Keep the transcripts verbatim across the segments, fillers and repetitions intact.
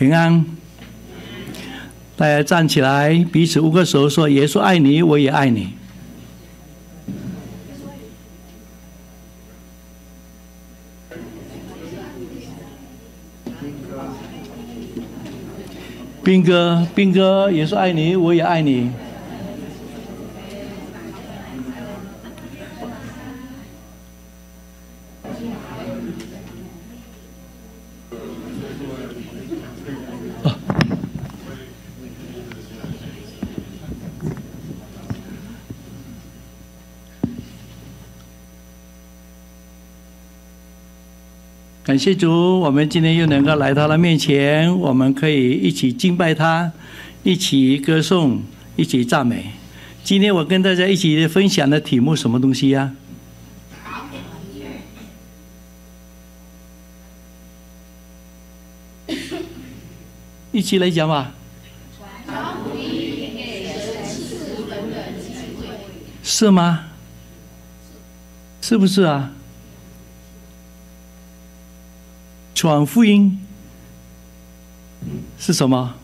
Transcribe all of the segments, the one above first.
平安。大家站起来，彼此握个手，说：“耶稣爱你，我也爱你。”兵哥，兵哥，耶稣爱你，我也爱你。感谢主，我们今天又能够来到他面前，我们可以一起敬拜他，一起歌颂，一起赞美。今天我跟大家一起分享的题目什么东西呀？一起来讲吧。是吗？是不是啊？传福音是什么？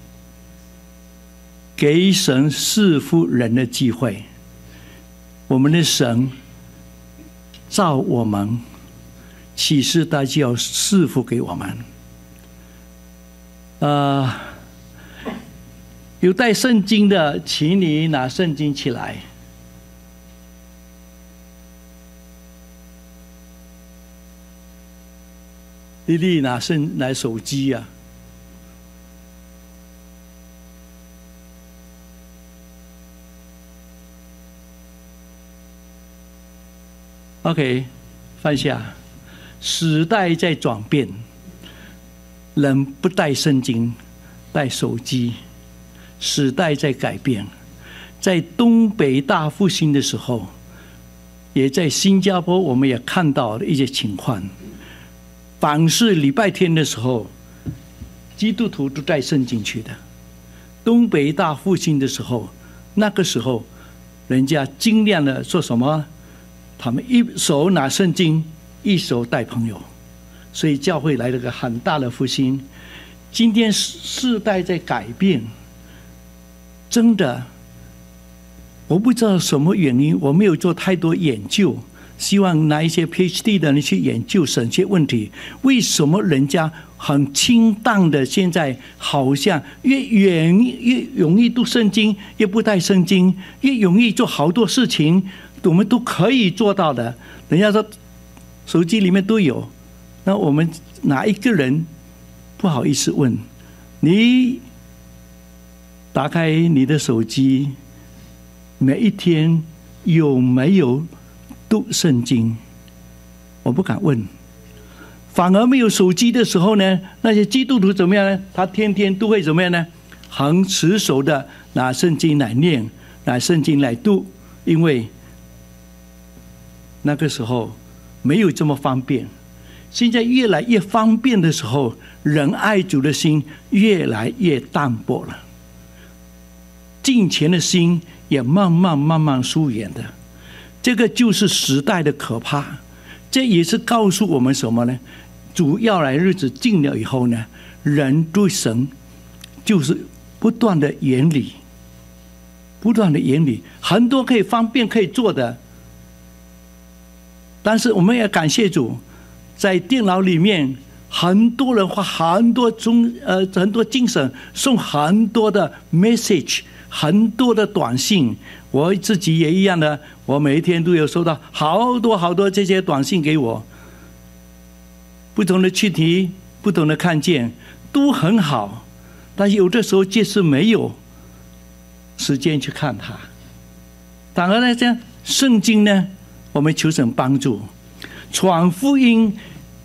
给神赐福人的机会。我们的神造我们，启示他就要赐福给我们。呃，有带圣经的，请你拿圣经起来。丽丽拿圣拿手机啊。OK， 放下。时代在转变，人不带圣经，带手机。时代在改变，在东北大复兴的时候，也在新加坡，我们也看到了一些情况。凡是礼拜天的时候，基督徒都带圣经去的。东北大复兴的时候，那个时候，人家尽量的做什么？他们一手拿圣经，一手带朋友，所以教会来了个很大的复兴。今天世代在改变，真的，我不知道什么原因，我没有做太多研究。希望拿一些 P H D 的人去研究神学问题，为什么人家很清淡的，现在好像越远越容易读圣经，越不带圣经，越容易做好多事情，我们都可以做到的。人家说手机里面都有，那我们哪一个人不好意思问你？打开你的手机，每一天有没有读圣经？我不敢问。反而没有手机的时候呢，那些基督徒怎么样呢？他天天都会怎么样呢？很持守的拿圣经来念，拿圣经来读，因为那个时候没有这么方便。现在越来越方便的时候，人爱主的心越来越淡薄了，敬虔的心也慢慢慢慢疏远的。这个就是时代的可怕，这也是告诉我们什么呢？主要来日子近了以后呢，人对神就是不断的远离，不断的远离，很多可以方便可以做的，但是我们也感谢主，在电脑里面很多人花很多中呃很多精神送很多的 message， 很多的短信。我自己也一样的，我每一天都有收到好多好多这些短信给我，不同的躯体，不同的看见，都很好，但是有的时候就是没有时间去看它。反而呢，这样圣经呢，我们求神帮助，传福音，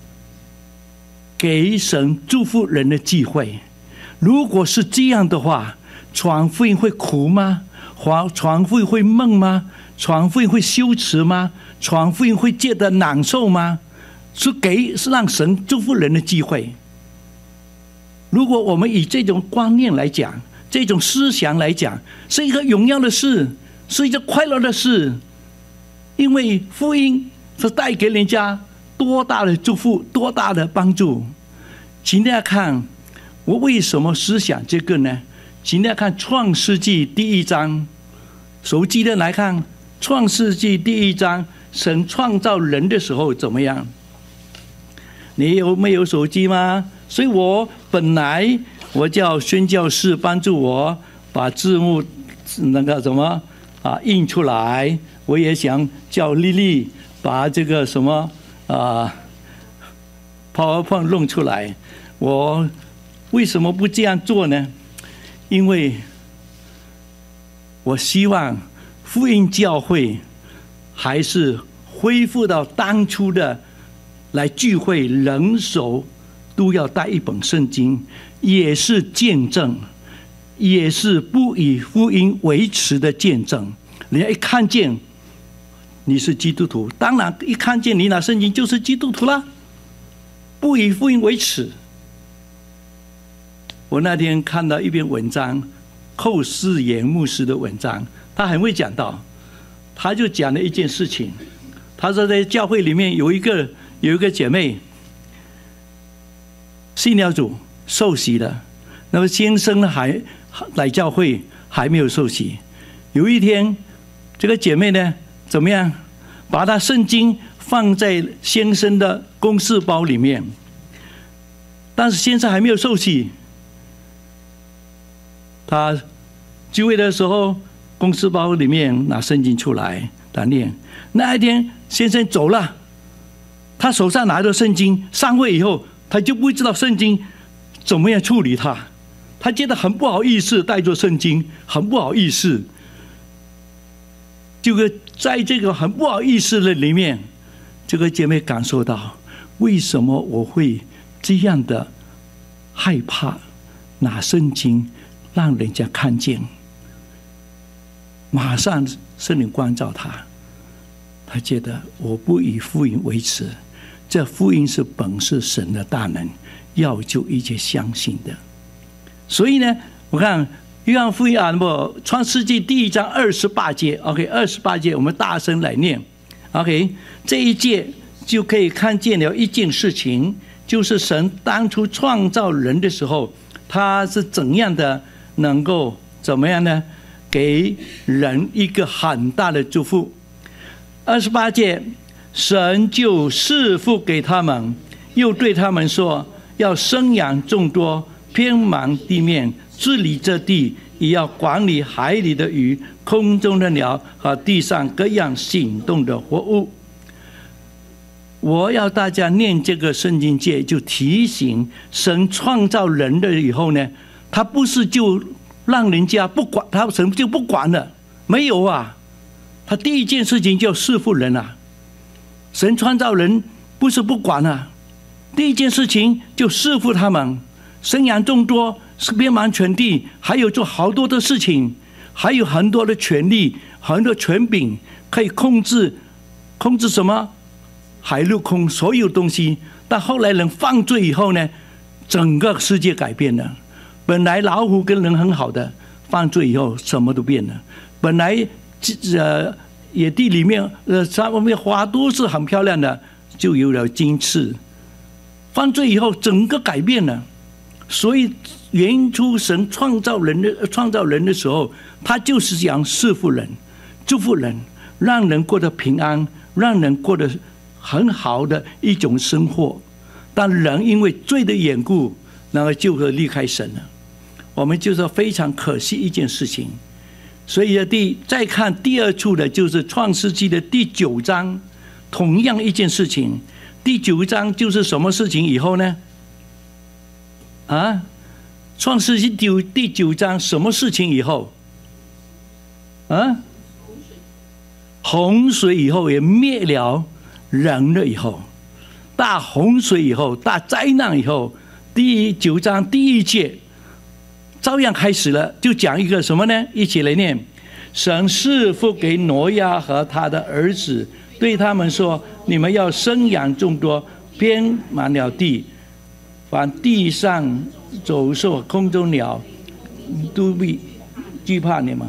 给神祝福人的机会。如果是这样的话，传福音会苦吗？传福音会闷吗？传福音会羞耻吗？传福音会觉得难受吗？是给是让神祝福人的机会。如果我们以这种观念来讲，这种思想来讲，是一个荣耀的事，是一个快乐的事，因为福音是带给人家多大的祝福，多大的帮助。请大家看， 我为什么思想这个呢？请大家看《创世纪》第一章，熟记的来看《创世纪》第一章，神创造人的时候怎么样？你有没有手机吗？所以我本来我叫宣教士帮助我把字幕那个什么啊印出来，我也想叫丽丽把这个什么啊 PowerPoint 弄出来。我为什么不这样做呢？因为我希望福音教会还是恢复到当初的来聚会，人手都要带一本圣经，也是见证，也是不以福音为耻的见证。人家一看见你是基督徒，当然一看见你拿圣经就是基督徒啦，不以福音为耻。我那天看到一篇文章，寇世言牧师的文章，他很会讲到，他就讲了一件事情。他说在教会里面有一个有一个姐妹，信了主受洗了，那么先生呢还来教会还没有受洗。有一天，这个姐妹呢怎么样，把她圣经放在先生的公事包里面，但是先生还没有受洗。他聚会的时候，公事包里面拿圣经出来，他念。那一天先生走了，他手上拿着圣经，上会以后，他就不知道圣经怎么样处理他，他觉得很不好意思，带着圣经很不好意思。这个在这个很不好意思的里面，这个姐妹感受到，为什么我会这样的害怕拿圣经让人家看见？马上圣灵光照他，他觉得我不以福音为耻，这福音是本是神的大能，要救一切相信的。所以呢，我看约翰福音啊，那么创世纪第一章二十八节 ，OK， 二十八节我们大声来念 ，OK， 这一节就可以看见了一件事情，就是神当初创造人的时候，他是怎样的能够怎么样呢？给人一个很大的祝福。二十八节，神就赐福给他们，又对他们说，要生养众多，遍满地面，治理这地，也要管理海里的鱼，空中的鸟和地上各样行动的活物。我要大家念这个圣经节，就提醒神创造人的以后呢，他不是就让人家不管，他神就不管了，没有啊，他第一件事情就赐福人啊。神创造人不是不管啊，第一件事情就赐福他们，生养众多，是遍满全地，还有做好多的事情，还有很多的权利，很多权柄，可以控制控制什么海陆空所有东西。但后来人犯罪以后呢，整个世界改变了。本来老虎跟人很好的，犯罪以后什么都变了。本来呃野地里面呃上面花都是很漂亮的，就有了金翅。犯罪以后整个改变了。所以原初神创造人的创造人的时候，他就是想赐福人，祝福人，让人过得平安，让人过得很好的一种生活。但人因为罪的缘故，那么就会离开神了。我们就是非常可惜一件事情。所以第再看第二处的就是创世纪的第九章，同样一件事情。第九章就是什么事情以后呢？啊，创世纪第第九章什么事情以后？啊，洪水以后也灭了人了以后，大洪水以后，大灾难以后，第九章第一节照样开始了，就讲一个什么呢？一起来念：神赐福给挪亚和他的儿子，对他们说：你们要生养众多，遍满了地，凡地上走兽、空中鸟都必惧怕你们，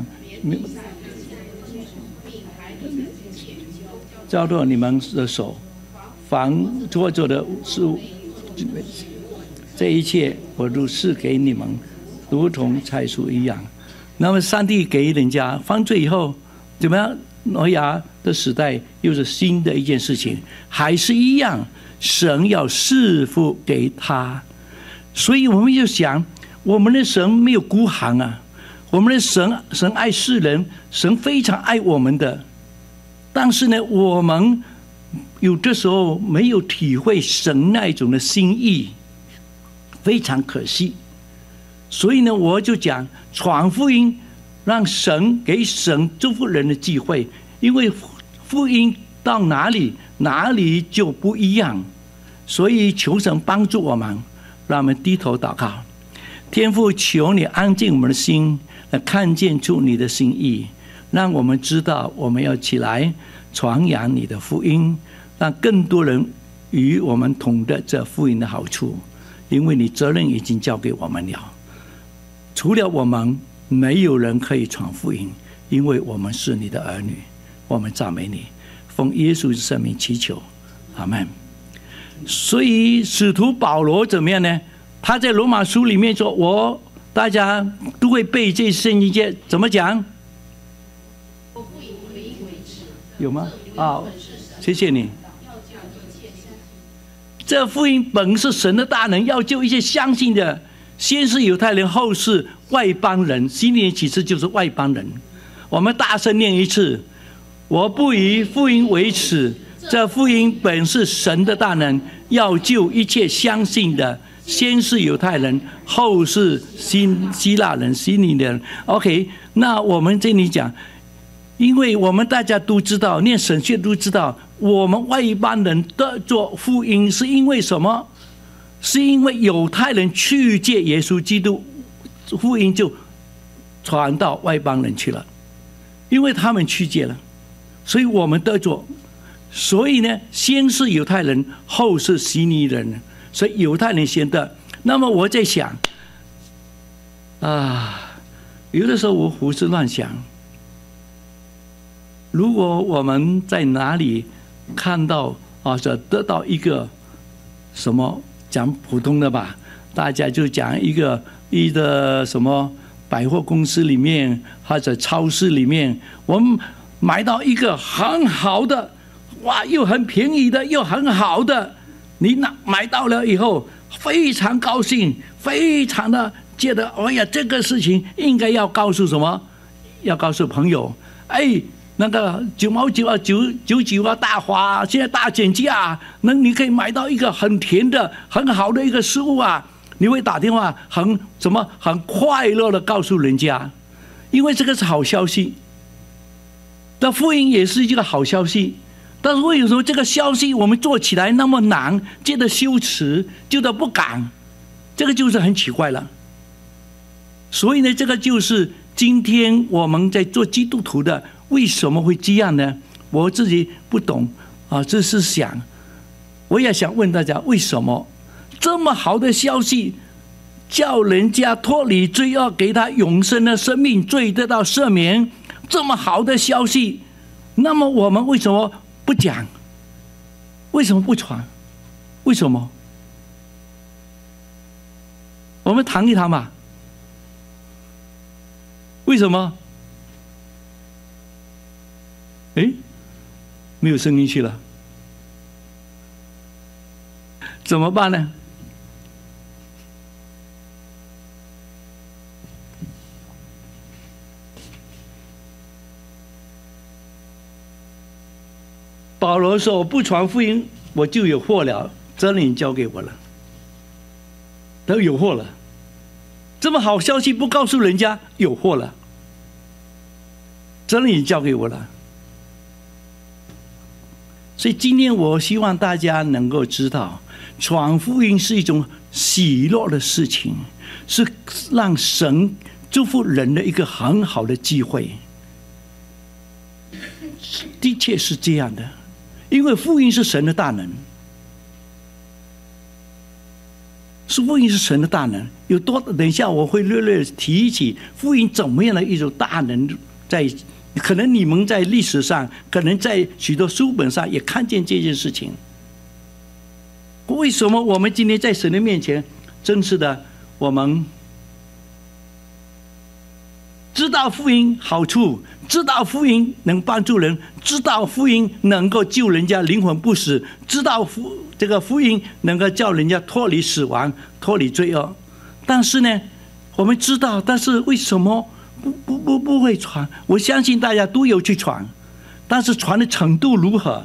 交托你们的手，凡做做的事物， 这一切我都赐给你们，如同财属一样。那么上帝给人家犯罪以后，怎么样？挪亚的时代又是新的一件事情，还是一样，神要赐福给他。所以我们就想，我们的神没有孤寒啊，我们的神神爱世人，神非常爱我们的。但是呢，我们有的时候没有体会神那种的心意，非常可惜。所以呢，我就讲传福音，让神给神祝福人的机会，因为福音到哪里，哪里就不一样。所以求神帮助我们，让我们低头祷告。天父，求你安静我们的心，来看见出你的心意，让我们知道我们要起来传扬你的福音，让更多人与我们同得这福音的好处。因为你责任已经交给我们了，除了我们，没有人可以传福音，因为我们是你的儿女。我们赞美你，奉耶稣的圣名祈求，阿们。所以使徒保罗怎么样呢？他在罗马书里面说，我大家都会背这圣经节，怎么讲？有吗？啊，谢谢你。这福音本是神的大能，要救一切相信的，先是犹太人，后是外邦人。新年启示就是外邦人。我们大声念一次：我不以福音为耻，这福音本是神的大能，要救一切相信的，先是犹太人，后是希腊人、希利人。OK， 那我们这里讲，因为我们大家都知道，念神学都知道，我们外邦人得做福音是因为什么？是因为犹太人去借耶稣基督，福音就传到外邦人去了，因为他们去借了，所以我们得做。所以呢，先是犹太人，后是希利人，所以犹太人先得。那么我在想啊，有的时候我胡思乱想，如果我们在哪里看到啊，这得到一个什么，讲普通的吧，大家就讲一个一个什么百货公司里面或者超市里面，我们买到一个很好的，哇，又很便宜的，又很好的，你拿买到了以后非常高兴，非常的觉得，哎呀，这个事情应该要告诉什么？要告诉朋友，哎。那个九毛九啊，九九九啊，大花现在大减价，那你可以买到一个很甜的、很好的一个食物啊！你会打电话很什么很快乐的告诉人家，因为这个是好消息。那福音也是一个好消息，但是为什么这个消息我们做起来那么难，觉得羞耻，觉得不敢？这个就是很奇怪了。所以呢，这个就是今天我们在做基督徒的。为什么会这样呢？我自己不懂啊，这是想，我也想问大家，为什么这么好的消息，叫人家脱离罪恶，给他永生的生命，罪得到赦免，这么好的消息，那么我们为什么不讲？为什么不传？为什么？我们谈一谈吧。为什么？哎，没有声音去了，怎么办呢？保罗说：“我不传福音，我就有祸了。真理交给我了，都有祸了。这么好消息不告诉人家，有祸了。真理交给我了。”所以今天我希望大家能够知道，传福音是一种喜乐的事情，是让神祝福人的一个很好的机会。的确是这样的，因为福音是神的大能，是福音是神的大能。有多，等一下我会略略提起福音怎么样的一种大能在。可能你们在历史上，可能在许多书本上也看见这件事情。为什么我们今天在神的面前， 真是的，我们知道福音好处，知道福音能帮助人，知道福音能够救人家灵魂不死，知道福这个福音能够叫人家脱离死亡，脱离罪恶。但是呢，我们知道，但是为什么不不不不会传？我相信大家都有去传，但是传的程度如何？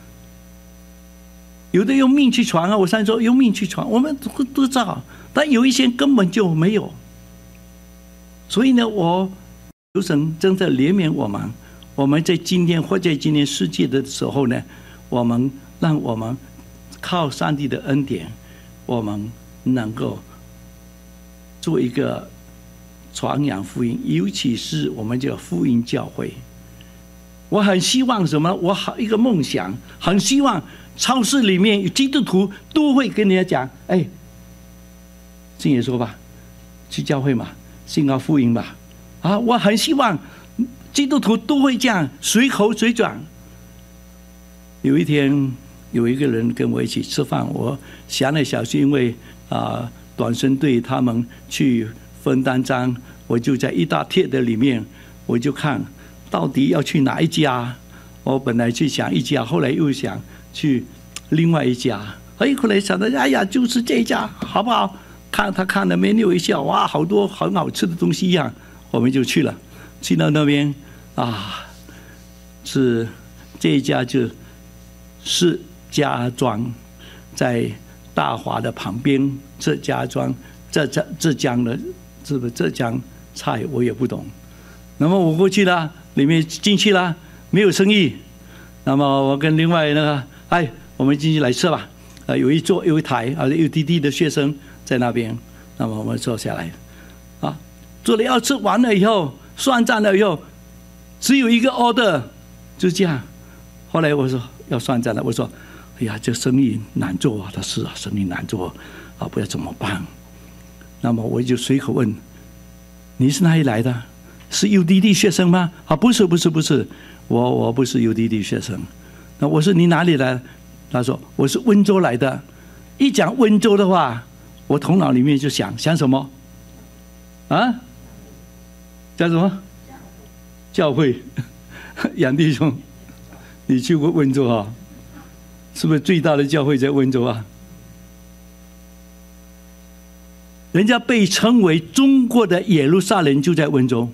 有的用命去传啊，我上次说用命去传，我们都都知道，但有一些根本就没有。所以呢，我求神真的怜悯我们，我们在今天或在今天世界的时候呢，我们让我们靠上帝的恩典，我们能够做一个传扬福音，尤其是我们叫福音教会。我很希望什么？我好一个梦想，很希望超市里面有基督徒都会跟人家讲：哎，信耶稣吧，去教会嘛，信靠福音吧。啊，我很希望基督徒都会这样随口随转。有一天，有一个人跟我一起吃饭，我想了想，是因为啊，短身队他们去分单张，我就在一大帖的里面，我就看到底要去哪一家。我本来去想一家，后来又想去另外一家。哎，后来想到，哎呀，就是这一家，好不好？看他看了menu一下，哇，好多很好吃的东西一样，我们就去了。去到那边啊，是这一家就是家庄，在大华的旁边。这家庄，浙浙浙江的，是不是浙江菜我也不懂。那么我过去了，里面进去了，没有生意。那么我跟另外那个，哎，我们进去来吃吧。呃，有一桌有一台啊，有滴滴的学生在那边。那么我们坐下来，啊，坐了要吃完了以后，算账了以后，只有一个 order， 就这样。后来我说要算账了，我说，哎呀，这生意难做啊。他是啊，生意难做啊，不知道怎么办。那么我就随口问，你是哪里来的？是 U D D 学生吗？啊，不是不是不是，我我不是 U D D 学生。那我说你哪里来？他说我是温州来的。一讲温州的话，我头脑里面就想想什么？啊？讲什么？教会。杨弟兄，你去过温州啊？是不是最大的教会在温州啊？人家被称为中国的耶路撒冷就在温州。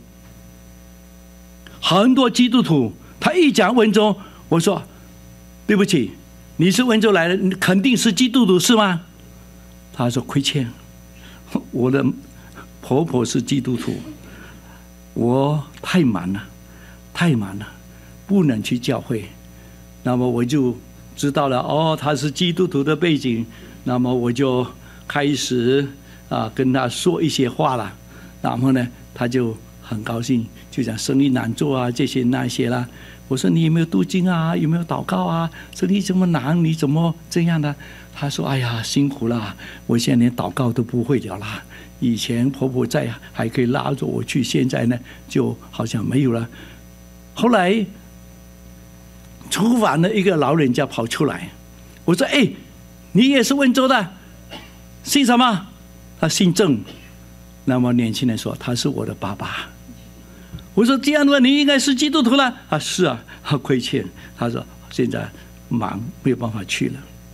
很多基督徒，他一讲温州，我说对不起，你是温州来的，你肯定是基督徒是吗？他说亏欠，我的婆婆是基督徒，我太忙了，太忙了，不能去教会。那么我就知道了，哦，他是基督徒的背景，那么我就开始啊跟他说一些话了。然后呢，他就很高兴，就讲生意难做啊，这些那些啦。我说你有没有读经啊？有没有祷告啊？生意这么难，你怎么这样的？他说：“哎呀，辛苦了，我现在连祷告都不会了啦。以前婆婆在还可以拉着我去，现在呢就好像没有了。”后来厨房的一个老人家跑出来，我说：“哎，你也是温州的，姓什么？”他姓郑。那么年轻人说：“他是我的爸爸。”我说：“这样的话，你应该是基督徒了。”啊，是啊，他亏欠。他说：“现在忙，没有办法去了。”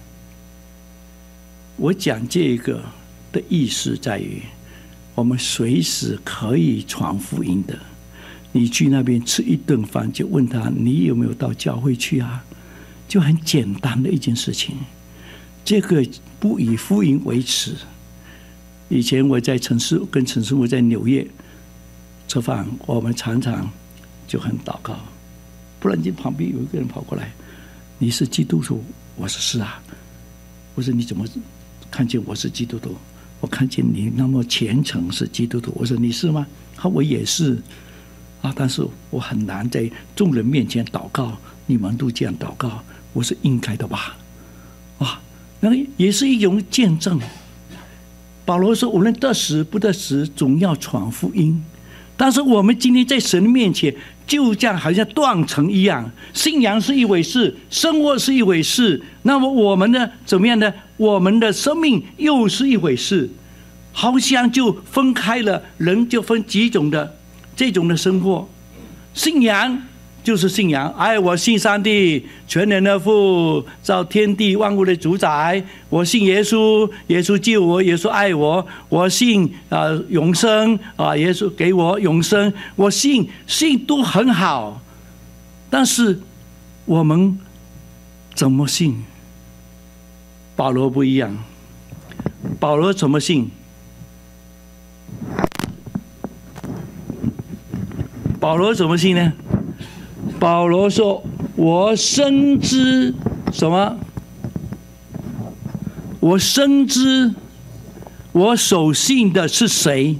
我讲这个的意思在于，我们随时可以传福音的。你去那边吃一顿饭，就问他你有没有到教会去啊？就很简单的一件事情。这个不以福音为耻。以前我在陈师跟陈师傅在纽约吃饭，我们常常就很祷告。突然间旁边有一个人跑过来：“你是基督徒？”我说：“是啊。”我说：“你怎么看见我是基督徒？我看见你那么虔诚是基督徒。”我说：“你是吗？”他我也是啊，但是我很难在众人面前祷告。你们都这样祷告，我是应该的吧？啊，那个也是一种见证。保罗说：“无论得时不得时，总要传福音。”但是我们今天在神面前，就这样好像断层一样，信仰是一回事，生活是一回事，那么我们的怎么样呢？我们的生命又是一回事。 好像就分开了，人就分几种的这种的生活。信仰就是信仰，哎，我信上帝，全能的父，造天地万物的主宰。我信耶稣，耶稣救我，耶稣爱我。我信啊、呃、永生啊，耶稣给我永生。我信信都很好，但是我们怎么信？保罗不一样，保罗怎么信？保罗怎么信呢？保罗说：“我深知什么？我深知我所信的是谁，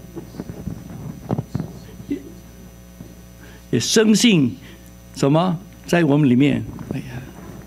也深信什么在我们里面。”哎呀，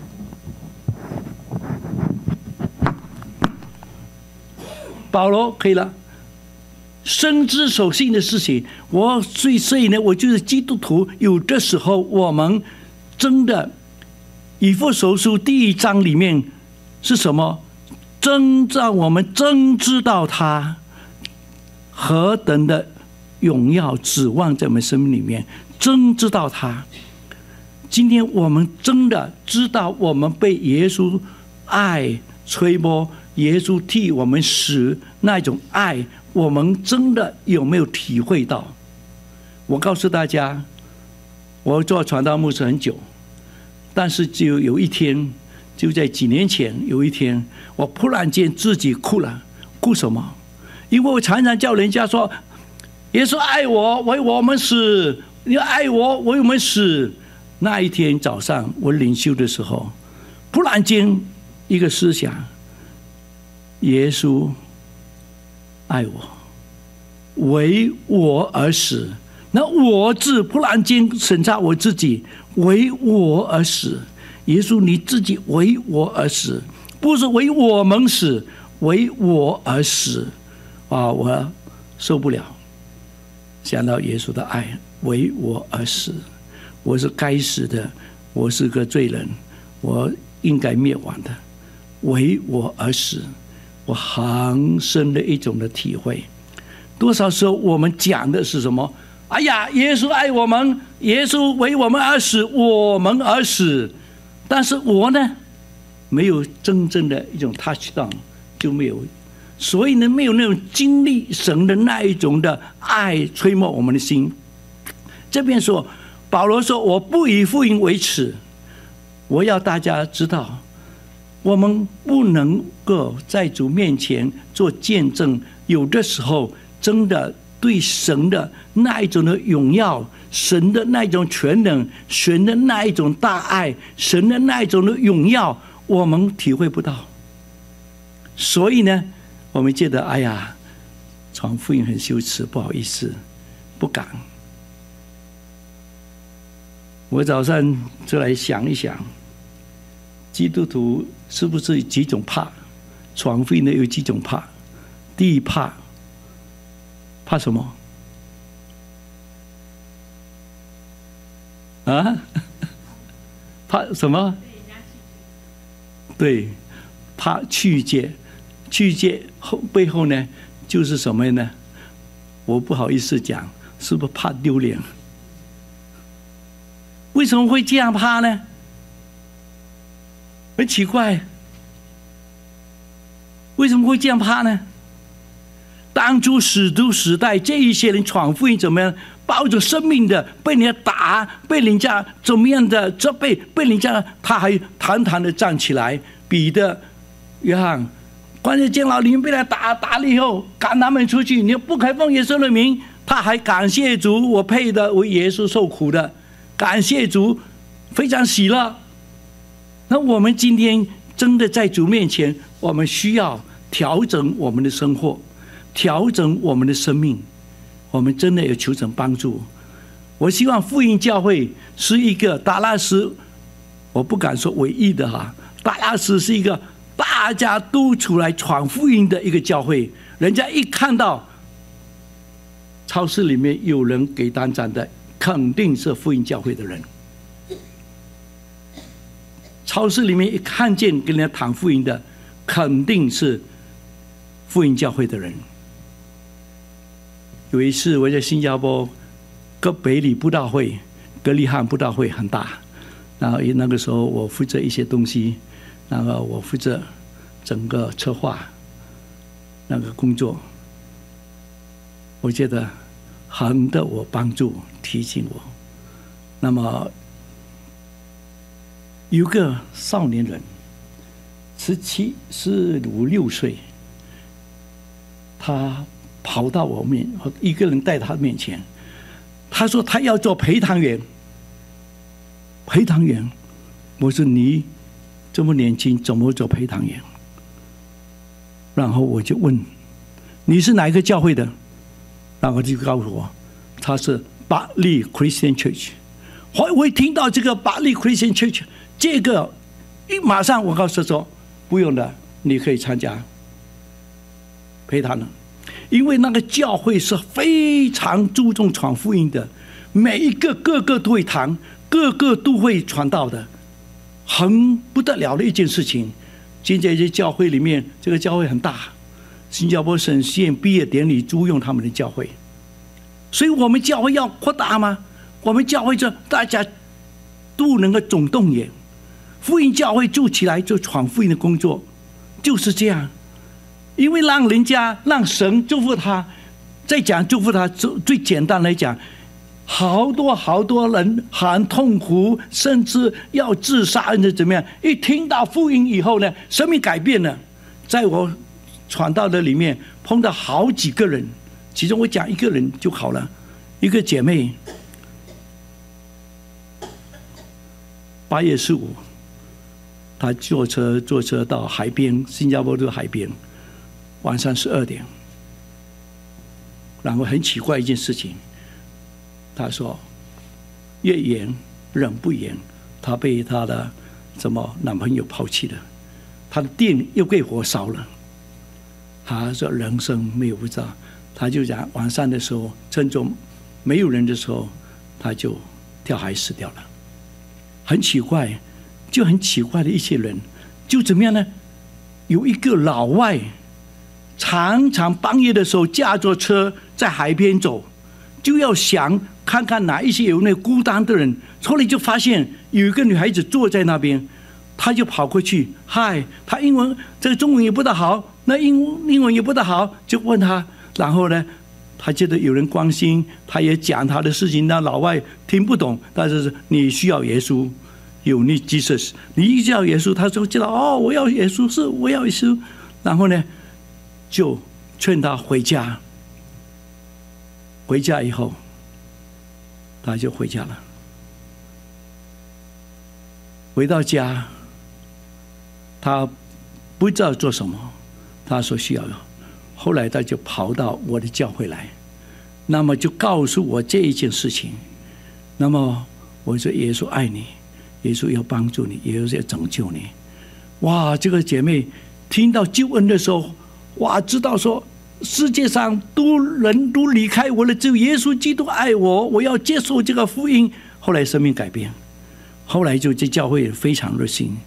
保罗可以了。深知所信的事情，我所以所以呢，我就是基督徒。有的时候，我们真的，以弗所书第一章里面是什么？真让我们真知道他何等的荣耀指望在我们生命里面，真知道他。今天我们真的知道，我们被耶稣爱吹波，耶稣替我们死那种爱。我们真的有没有体会到？我告诉大家，我做传道牧师很久，但是就有一天，就在几年前有一天，我突然间自己哭了。哭什么？因为我常常叫人家说，耶稣爱我，为我们死，你爱我，为我们死。那一天早上我领袖的时候，突然间一个思想，耶稣爱我，为我而死。那我字突然间审查我自己，为我而死。耶稣你自己为我而死，不是为我们死，为我而死。啊，我受不了，想到耶稣的爱，为我而死。我是该死的，我是个罪人，我应该灭亡的，为我而死。我很深的一种的体会。多少时候我们讲的是什么？哎呀，耶稣爱我们，耶稣为我们而死，我们而死。但是我呢，没有真正的一种 touch down， 就没有，所以呢，没有那种经历神的那一种的爱吹摸我们的心。这边说，保罗说：“我不以福音为耻。”我要大家知道，我们不能够在主面前做见证，有的时候真的对神的那一种的荣耀，神的那一种全能，神的那一种大爱，神的那一种的荣耀，我们体会不到。所以呢，我们觉得哎呀，传福音很羞耻，不好意思，不敢。我早上就来想一想，基督徒是不是有几种怕？传福音的有几种怕？第一怕，怕什么？啊？怕什么？对，怕曲解。曲解后背后呢，就是什么呢？我不好意思讲，是不是怕丢脸？为什么会这样怕呢？很奇怪，为什么会这样怕呢？当初使徒时代这一些人传福音怎么样？抱着生命的，被人家打，被人家怎么样的责备，被人家他还堂堂的站起来。彼得、约翰关在监牢里面被他打，打了以后赶他们出去，你不可以奉耶稣的名，他还感谢主，我配的为耶稣受苦的，感谢主，非常喜乐。那我们今天真的在主面前，我们需要调整我们的生活，调整我们的生命，我们真的有求神帮助。我希望福音教会是一个达拉斯，我不敢说唯一的哈，达拉斯是一个大家都出来传福音的一个教会。人家一看到超市里面有人给单张的，肯定是福音教会的人。超市里面一看见跟人家谈福音的，肯定是福音教会的人。 有一次我在新加坡，哥北里布道会、哥利汉布道会很大，然后那个时候我负责一些东西，然后我负责整个策划那个工作，我觉得很得我帮助，提醒我。那么有个少年人，十七、十五六岁，他跑到我面，一个人在他面前，他说他要做陪堂员。陪堂员，我说你这么年轻，怎么做陪堂员？然后我就问你是哪一个教会的？然后他就告诉我，他是巴利 Christian Church。我我一听到这个巴利 Christian Church， 这个一马上我告诉他说，不用的，你可以参加陪堂的，因为那个教会是非常注重传福音的，每一个个个都会谈，个个都会传道的，很不得了的一件事情。现在这教会里面，这个教会很大，新加坡省县毕业典礼租用他们的教会，所以我们教会要扩大吗？我们教会这大家都能够总动员，福音教会做起来做传福音的工作，就是这样。因为让人家让神祝福他，再讲祝福他，最简单来讲，好多好多人很痛苦，甚至要自杀，甚至怎么样？一听到福音以后呢，生命改变了。在我传道的里面碰到好几个人，其中我讲一个人就好了，一个姐妹，八月十五，她坐车坐车到海边，新加坡的海边，晚上十二点，然后很奇怪一件事情。她说：“越演人不演，她被她的什么男朋友抛弃了，她的店又被火烧了。她说人生没有不知道，她就讲晚上的时候，趁着没有人的时候，她就跳海死掉了。很奇怪，就很奇怪的一些人，就怎么样呢？有一个老外，常常半夜的时候驾着车在海边走，就要想。”看看哪一些有那孤单的人，后来就发现有一个女孩子坐在那边，他就跑过去，嗨，他英文这个中文也不大好，那英英文也不大好，就问他，然后呢，他觉得有人关心，他也讲他的事情，那老外听不懂，但是你需要耶稣，有你 Jesus， 你一叫耶稣，他就知道哦，我要耶稣，是我要耶稣，然后呢，就劝他回家，回家以后。他就回家了。回到家，他不知道做什么，他说需要。后来他就跑到我的教会来，那么就告诉我这一件事情。那么我说耶稣爱你，耶稣要帮助你，耶稣要拯救你。哇，这个姐妹听到救恩的时候，哇，知道说。世界上都人都离开我了，只有耶稣基督爱我，我要接受这个福音。后来生命改变，后来就这教会非常热心，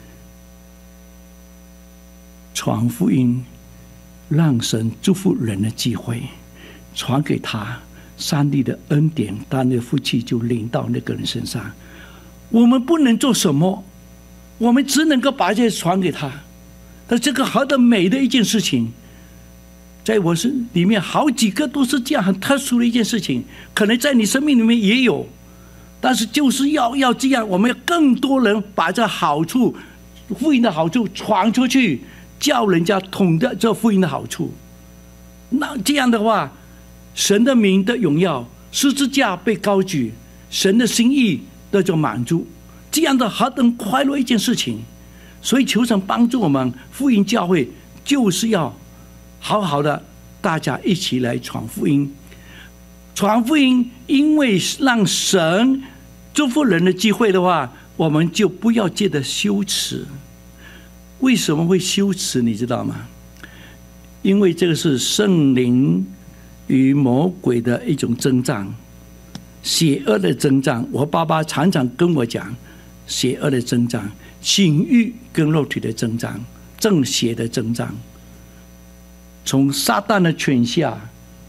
传福音，让神祝福人的机会，传给他，上帝的恩典，他的福气就临到那个人身上。我们不能做什么，我们只能够把这些传给他。但这个何等美的一件事情！在我是里面好几个都是这样很特殊的一件事情，可能在你生命里面也有，但是就是要要这样，我们要更多人把这好处、福音的好处传出去，叫人家懂得这福音的好处。那这样的话，神的名的荣耀，十字架被高举，神的心意得着满足，这样的何等快乐一件事情！所以求神帮助我们，福音教会就是要。好好的，大家一起来传福音。传福音，因为让神祝福人的机会的话，我们就不要觉得羞耻。为什么会羞耻？你知道吗？因为这个是圣灵与魔鬼的一种征战，邪恶的征战。我爸爸常常跟我讲，邪恶的征战，情欲跟肉体的征战，正邪的征战。从撒旦的权下，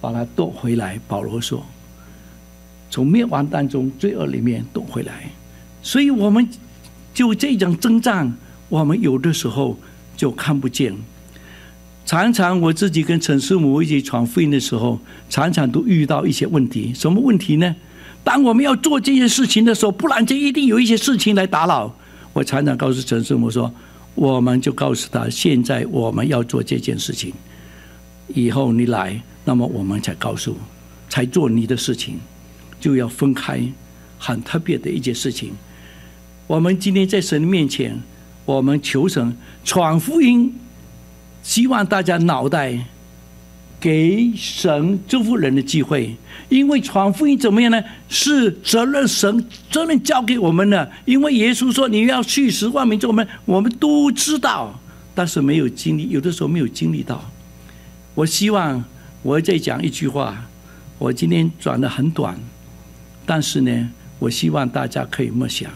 把他夺回来。保罗说，从灭亡当中罪恶里面夺回来。所以我们就这种征战，我们有的时候就看不见。常常我自己跟陈师母一起传福音的时候，常常都遇到一些问题。什么问题呢？当我们要做这件事情的时候，不然就一定有一些事情来打扰。我常常告诉陈师母说，我们就告诉他，现在我们要做这件事情，以后你来，那么我们才告诉，才做你的事情，就要分开。很特别的一件事情。我们今天在神的面前，我们求神传福音，希望大家脑袋给神祝福人的机会。因为传福音怎么样呢？是责任，神责任交给我们的。因为耶稣说你要去十万民众，我们我们都知道，但是没有经历，有的时候没有经历到。我希望我再讲一句话，我今天转得很短，但是呢，我希望大家可以默想，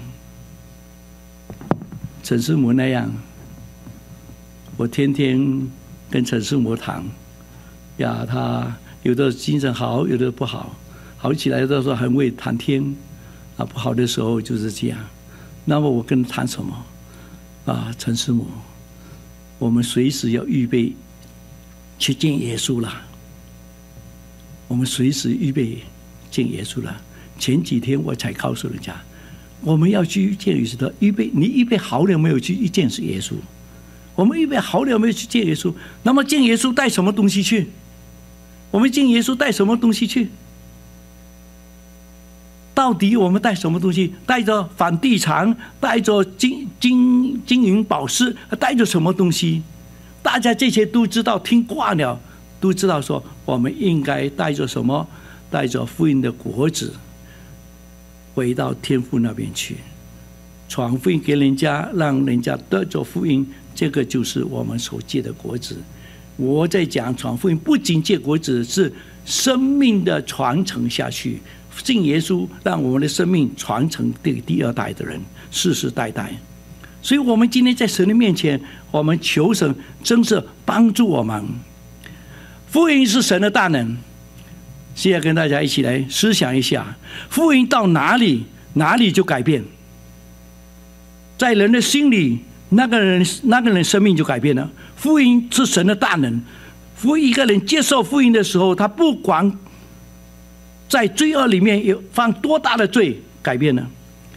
陈师母那样，我天天跟陈师母谈呀，他有的精神好，有的不好，好起来的时候很会谈天啊，不好的时候就是这样。那么我跟他谈什么啊？陈师母，我们随时要预备去见耶稣了，我们随时预备见耶稣了。前几天我才告诉人家，我们要去见耶稣的，预备你预备好了没有去见耶稣？我们预备好了没有去见耶稣？那么见耶稣带什么东西去？我们见耶稣带什么东西去？到底我们带什么东西？带着房地产，带着金金金银宝石，带着什么东西？大家这些都知道，听惯了，都知道说我们应该带着什么？带着福音的果子，回到天父那边去，传福音给人家，让人家得着福音，这个就是我们所结的果子。我在讲传福音，不仅结果子，是生命的传承下去。信耶稣，让我们的生命传承给第二代的人，世世代代。所以我们今天在神的面前，我们求神真是帮助我们。福音是神的大能。现在跟大家一起来思想一下，福音到哪里，哪里就改变。在人的心里，那个人那个人生命就改变了。福音是神的大能。福音一个人接受福音的时候，他不管在罪恶里面有犯多大的罪，改变了。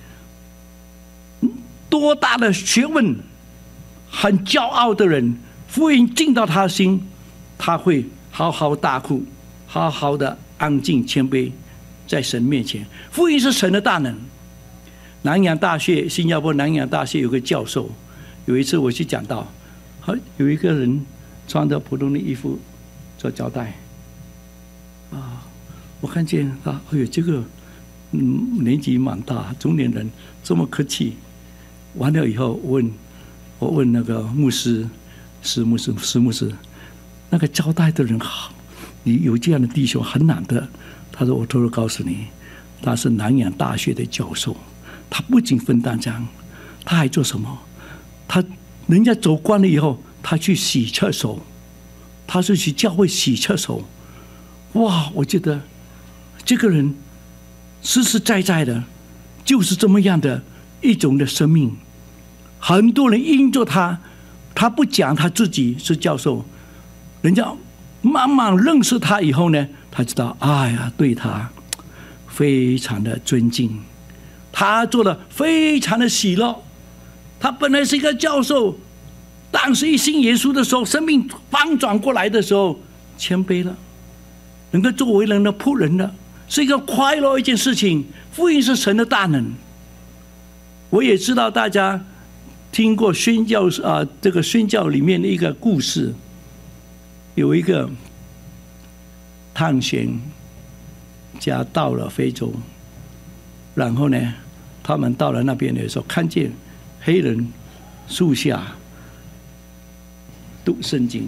多大的学问，很骄傲的人，福音进到他心，他会好好大哭，好好的安静谦卑，在神面前。福音是神的大能。南洋大学，新加坡南洋大学有个教授，有一次我去讲道，有一个人穿着普通的衣服做交代，啊，我看见啊，哎呦，这个嗯年纪蛮大，中年人这么客气。完了以后，问我问那个牧师，石牧师，石牧师，那个交代的人好，你有这样的弟兄很难得。他说：“我偷偷告诉你，他是南洋大学的教授。他不仅分单张，他还做什么？他人家走光了以后，他去洗厕所，他是去教会洗厕所。哇！我觉得这个人实实在在的，就是这么样的一种的生命。很多人因着他，他不讲他自己是教授，人家慢慢认识他以后呢，他知道，哎呀，对他非常的尊敬，他做的非常的喜乐。他本来是一个教授，但是一信耶稣的时候，生命翻转过来的时候，谦卑了，能够作为人的仆人了，是一个快乐一件事情。福音是神的大能。我也知道大家听过宣教啊，这个宣教里面的一个故事，有一个探险家到了非洲，然后呢，他们到了那边的时候，看见黑人树下读圣经，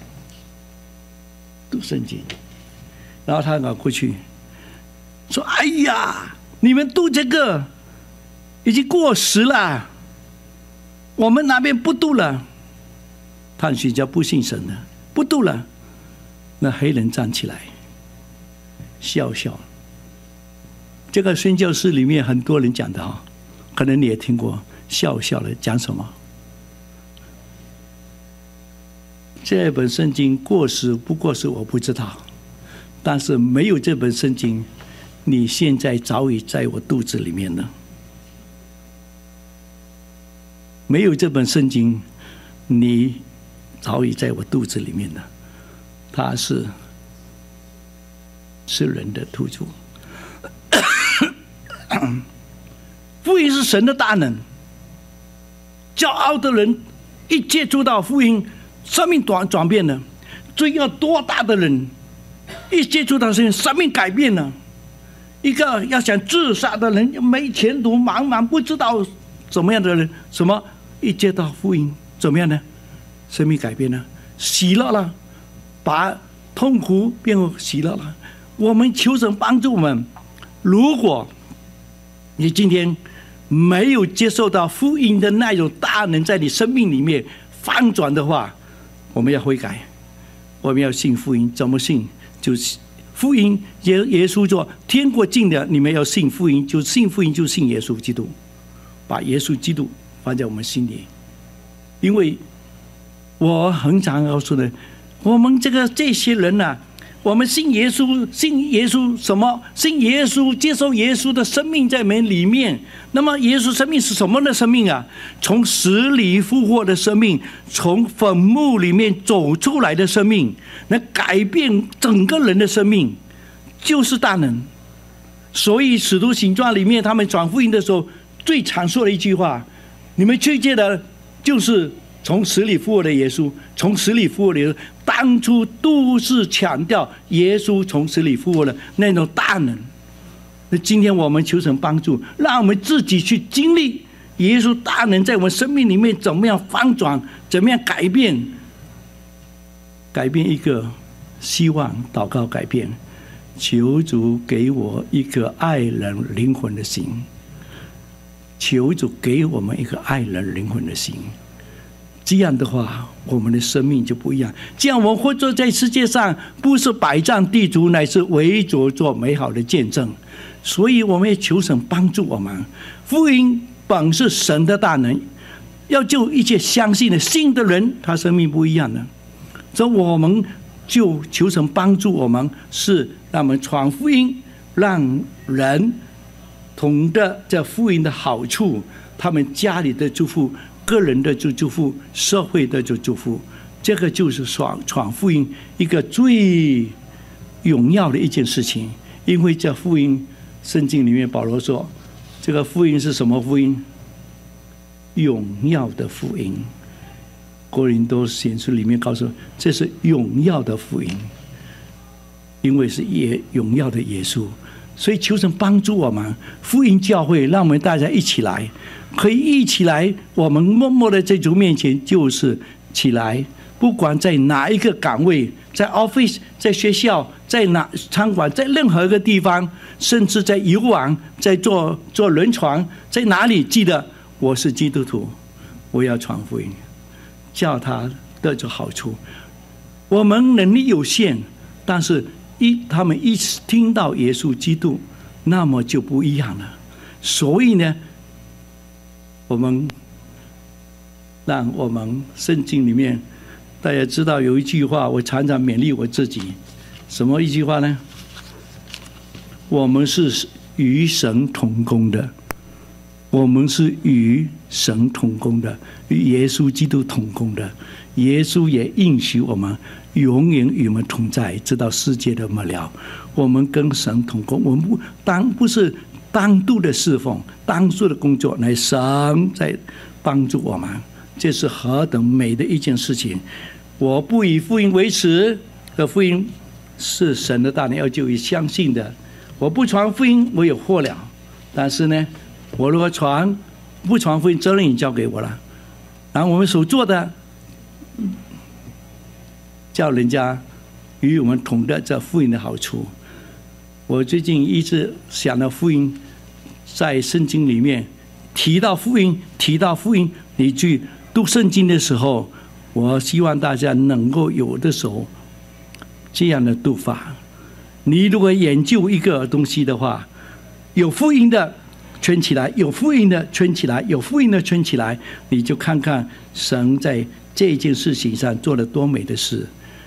读圣经，然后他跑过去说：“哎呀，你们读这个已经过时了，我们那边不读了。”探险家不信神的，不读了。那黑人站起来， 笑笑。这个宣教士里面很多人讲的啊，可能你也听过，笑笑的讲什么？这本圣经过时不过时我不知道，但是没有这本圣经，你现在早已在我肚子里面了。没有这本圣经，你早已在我肚子里面了。他是是人的突出。福音是神的大能，骄傲的人一接触到福音，生命转转变了；罪恶多大的人一接触到福音，生命改变了。一个要想自杀的人，没前途、茫茫不知道怎么样的人，什么一接到福音怎么样呢？生命改变了，喜乐了，把痛苦变为喜乐了。我们求神帮助我们。如果你今天没有接受到福音的那种大能在你生命里面翻转的话，我们要悔改，我们要信福音。怎么信？就是福音，耶耶稣说天国近了，你们要信福音，就信福音，就信耶稣基督，把耶稣基督放在我们心里。因为我很常告诉的，我们这个这些人啊，我们信耶稣，信耶稣什么？信耶稣，接受耶稣的生命在我们里面。那么耶稣生命是什么的生命啊？从死里复活的生命，从坟墓里面走出来的生命，能改变整个人的生命，就是大能。所以使徒行传里面他们传福音的时候，最常说的一句话：你们去见的就是从死里复活的耶稣，从死里复活的耶稣。当初都是强调耶稣从死里复活的那种大能。那今天我们求神帮助，让我们自己去经历耶稣大能在我们生命里面怎么样翻转，怎么样改变，改变一个希望。祷告改变，求主给我一个爱人灵魂的心，求主给我们一个爱人灵魂的心。这样的话，我们的生命就不一样。这样，我们活着在世界上，不是百战地主，乃是为着做美好的见证。所以，我们也求神帮助我们。福音本是神的大能，要救一切相信的信的人，他生命不一样的。所以，我们就求神帮助我们，是让我们传福音，让人懂得这福音的好处，他们家里的祝福。个人的就祝福，社会的就祝福，这个就是传传福音一个最荣耀的一件事情。因为这福音，圣经里面保罗说，这个福音是什么福音？荣耀的福音。哥林多前书里面告诉，这是荣耀的福音，因为是耶荣耀的耶稣。所以求神帮助我们，福音教会，让我们大家一起来。可以一起来，我们默默的在主面前就是起来，不管在哪一个岗位，在 office， 在学校，在哪餐馆，在任何一个地方，甚至在游玩，在坐坐轮船，在哪里，记得我是基督徒，我要传福音，叫他得着好处。我们能力有限，但是一他们一听到耶稣基督，那么就不一样了。所以呢，我们让我们圣经里面，大家知道有一句话，我常常勉励我自己，什么一句话呢？我们是与神同工的，我们是与神同工的，与耶稣基督同工的。耶稣也应许我们，永远与我们同在，直到世界的末了。我们跟神同工，我们不当不是单独的侍奉，单独的工作，乃神在帮助我们，这是何等美的一件事情！我不以福音为耻，这福音是神的大能，要救于相信的。我不传福音，我有祸了。但是呢，我如果传不传福音，责任已交给我了。然后我们所做的，叫人家与我们同得这福音的好处。我最近一直想到福音，在圣经里面提到福音，提到福音，你去读圣经的时候，我希望大家能够有的时候这样的读法， 你如果研究一个东西的话，有福音的圈起来，有福音的圈起来，有福音的圈起来，你就看看神在这件事情上做了多美的事。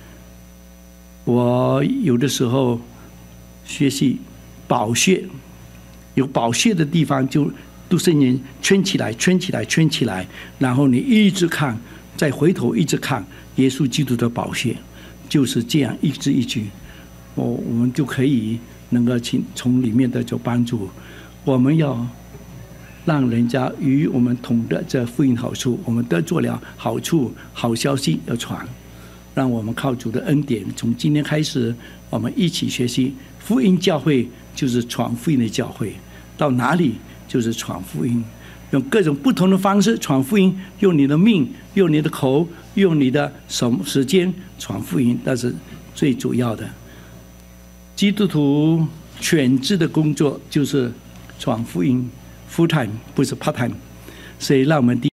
我有的时候学习宝穴，有宝穴的地方就读圣经圈起来，圈起来，圈起来，然后你一直看，再回头一直看耶稣基督的宝穴，就是这样一字一句，我我们就可以能够从从里面得着帮助。我们要让人家与我们同得这福音好处，我们得做了好处，好消息要传。让我们靠主的恩典，从今天开始，我们一起学习福音教会，就是传福音的教会。到哪里就是传福音，用各种不同的方式传福音，用你的命，用你的口，用你的什么时间传福音，那是最主要的。基督徒全职的工作就是传福音 ，full time 不是 part time， 所以让我们第。